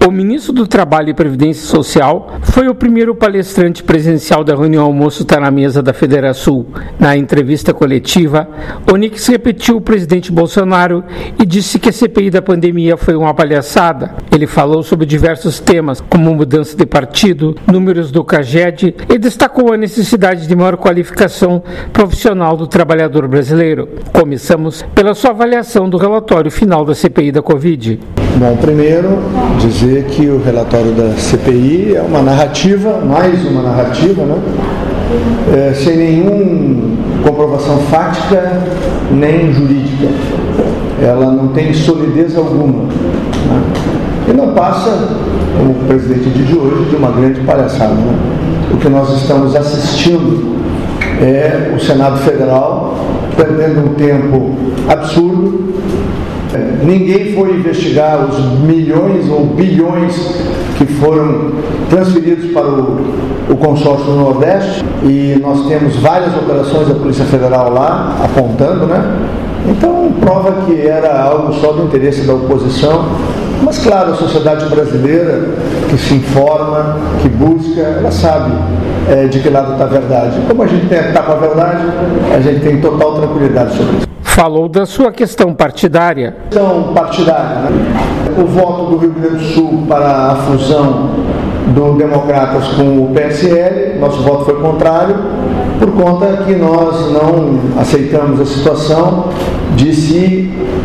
O ministro do Trabalho e Previdência Social foi o primeiro palestrante presencial da reunião Almoço Tá na Mesa da Federação. Na entrevista coletiva, Onyx repetiu o presidente Bolsonaro e disse que a CPI da pandemia foi uma palhaçada. Ele falou sobre diversos temas, como mudança de partido, números do CAGED, e destacou a necessidade de maior qualificação profissional do trabalhador brasileiro. Começamos pela sua avaliação do relatório final da CPI da Covid. Bom, primeiro, dizer que o relatório da CPI é uma narrativa, mais uma narrativa, né? Sem nenhuma comprovação fática nem jurídica. Ela não tem solidez alguma, né? E não passa, como o presidente de hoje, de uma grande palhaçada, né? O que nós estamos assistindo é o Senado Federal perdendo um tempo absurdo. Ninguém foi investigar os milhões ou bilhões que foram transferidos para o consórcio do Nordeste, e nós temos várias operações da Polícia Federal lá apontando, né? Então prova que era algo só do interesse da oposição. Mas claro, a sociedade brasileira que se informa, que busca, ela sabe de que lado está a verdade. Como a gente está com a verdade, a gente tem total tranquilidade sobre isso. Falou da sua questão partidária. Questão partidária, né? O voto do Rio Grande do Sul para a fusão do Democratas com o PSL, nosso voto foi contrário, por conta que nós não aceitamos a situação de se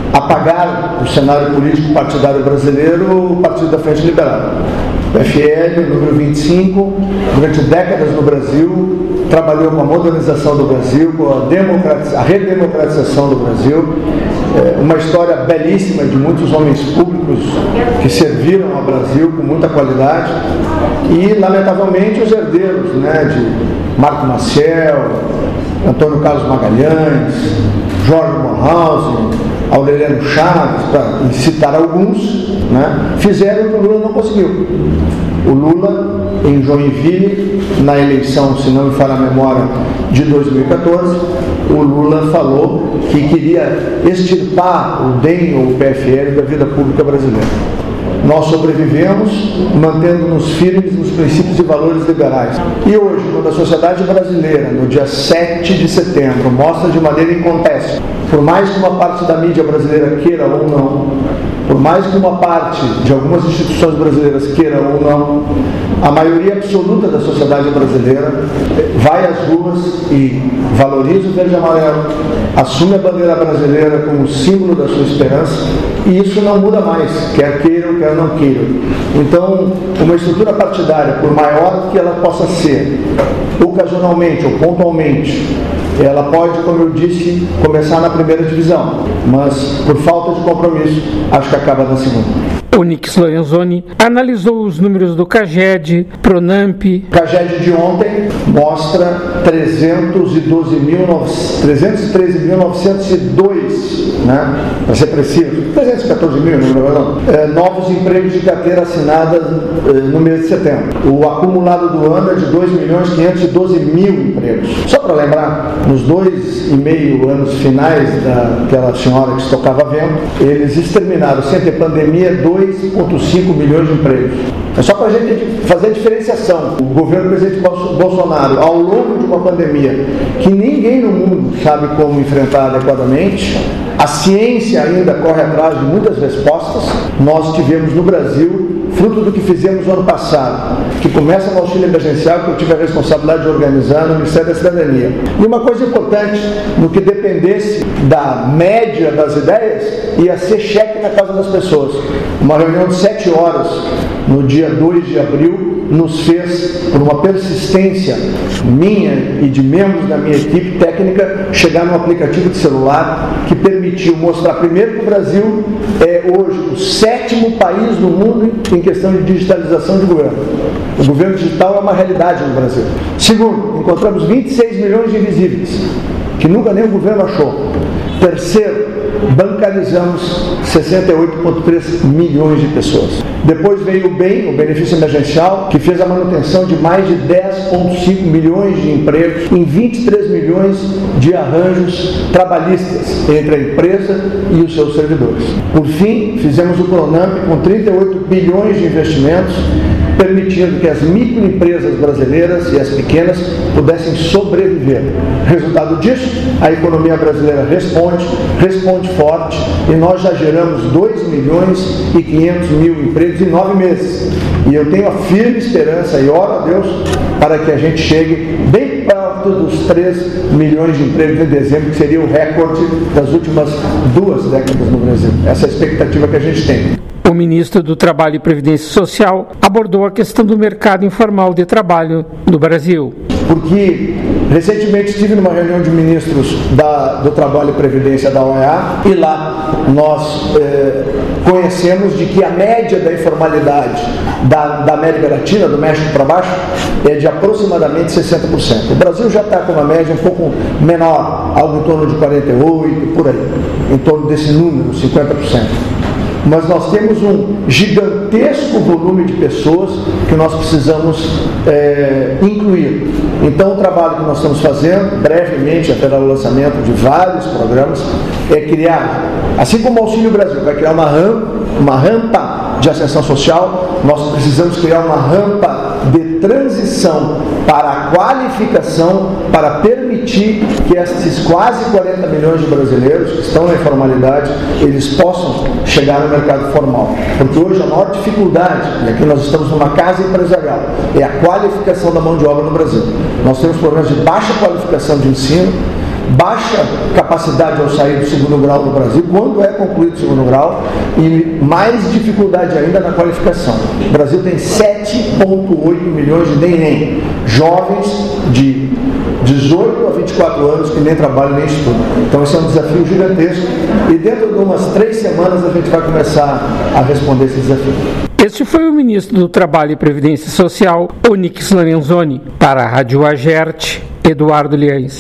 apagar do cenário político partidário brasileiro o Partido da Frente Liberal. O PFL, o número 25, durante décadas no Brasil, trabalhou com a modernização do Brasil, com a redemocratização do Brasil, uma história belíssima de muitos homens públicos que serviram ao Brasil com muita qualidade, e lamentavelmente os herdeiros, né, de Marco Maciel, Antônio Carlos Magalhães, Jorge Bornhausen, Aureliano Chaves, para citar alguns, né, fizeram o que o Lula não conseguiu. O Lula, em Joinville, na eleição, se não me falha a memória, de 2014, o Lula falou que queria extirpar o DEM ou o PFL da vida pública brasileira. Nós sobrevivemos mantendo-nos firmes nos princípios e valores liberais. E hoje, quando a sociedade brasileira, no dia 7 de setembro, mostra de maneira inconteste, por mais que uma parte da mídia brasileira queira ou não, por mais que uma parte de algumas instituições brasileiras queira ou não, a maioria absoluta da sociedade brasileira vai às ruas e valoriza o verde e amarelo, assume a bandeira brasileira como símbolo da sua esperança, e isso não muda mais, quer queiram, quer não queiram. Então, uma estrutura partidária, por maior que ela possa ser, ocasionalmente ou pontualmente, ela pode, como eu disse, começar na primeira divisão, mas por falta de compromisso, acho que acaba na segunda. Onyx Lorenzoni analisou os números do CAGED, Pronamp. O CAGED de ontem mostra 313.902, né? Para ser preciso, 314 mil, não, novos empregos de carteira assinada no mês de setembro. O acumulado do ano é de 2.512.000 empregos. Só para lembrar, nos 2,5 anos finais daquela senhora que estocava vento, eles exterminaram, sem ter pandemia, 2,5 milhões de empregos. É só para a gente fazer a diferenciação. O governo do presidente Bolsonaro, ao longo de uma pandemia que ninguém no mundo sabe como enfrentar adequadamente, a ciência ainda corre atrás de muitas respostas. Nós tivemos no Brasil, fruto do que fizemos no ano passado, que começa no auxílio emergencial, que eu tive a responsabilidade de organizar no Ministério da Cidadania. E uma coisa importante, no que dependesse da média das ideias, ia ser cheque na casa das pessoas. Uma reunião de 7 horas, no dia 2 de abril, nos fez, por uma persistência minha e de membros da minha equipe técnica, chegar num aplicativo de celular que permitiu mostrar primeiro que o Brasil é hoje o 7º país do mundo em questão de digitalização de governo. O governo digital é uma realidade no Brasil. Segundo, encontramos 26 milhões de invisíveis, que nunca nem o governo achou. Terceiro, bancarizamos 68,3 milhões de pessoas. Depois veio o BEM, o benefício emergencial, que fez a manutenção de mais de 10,5 milhões de empregos em 23 milhões de arranjos trabalhistas entre a empresa e os seus servidores. Por fim, fizemos o Pronamp com 38 bilhões de investimentos, permitindo que as microempresas brasileiras e as pequenas pudessem sobreviver. Resultado disso, a economia brasileira responde forte, e nós já geramos 2 milhões e 500 mil empregos em 9 meses. E eu tenho a firme esperança e oro a Deus para que a gente chegue bem perto dos 3 milhões de empregos em dezembro, que seria o recorde das últimas 2 décadas no Brasil. Essa é a expectativa que a gente tem. O ministro do Trabalho e Previdência Social abordou a questão do mercado informal de trabalho no Brasil. Porque recentemente estive numa reunião de ministros do Trabalho e Previdência da OEA, e lá nós conhecemos de que a média da informalidade da América Latina, do México para baixo, é de aproximadamente 60%. O Brasil já está com uma média um pouco menor, algo em torno de 48%, por aí, em torno desse número, 50%. Mas nós temos um gigantesco volume de pessoas que nós precisamos incluir. Então, o trabalho que nós estamos fazendo, brevemente, até o lançamento de vários programas, é criar, assim como o Auxílio Brasil vai criar uma rampa de ascensão social, nós precisamos criar uma rampa de transição para a qualificação, para permitir que esses quase 40 milhões de brasileiros que estão na informalidade, eles possam chegar no mercado formal. Porque hoje a maior dificuldade, e aqui nós estamos numa casa empresarial, é a qualificação da mão de obra no Brasil. Nós temos problemas de baixa qualificação de ensino, baixa capacidade ao sair do segundo grau no Brasil, quando é concluído o segundo grau, e mais dificuldade ainda na qualificação. O Brasil tem 7,8 milhões de DNEM, jovens de 18 a 24 anos que nem trabalham nem estudam. Então esse é um desafio gigantesco, e dentro de umas 3 semanas a gente vai começar a responder esse desafio. Este foi o ministro do Trabalho e Previdência Social, Onyx Lorenzoni. Para a Rádio Agerte, Eduardo Liães.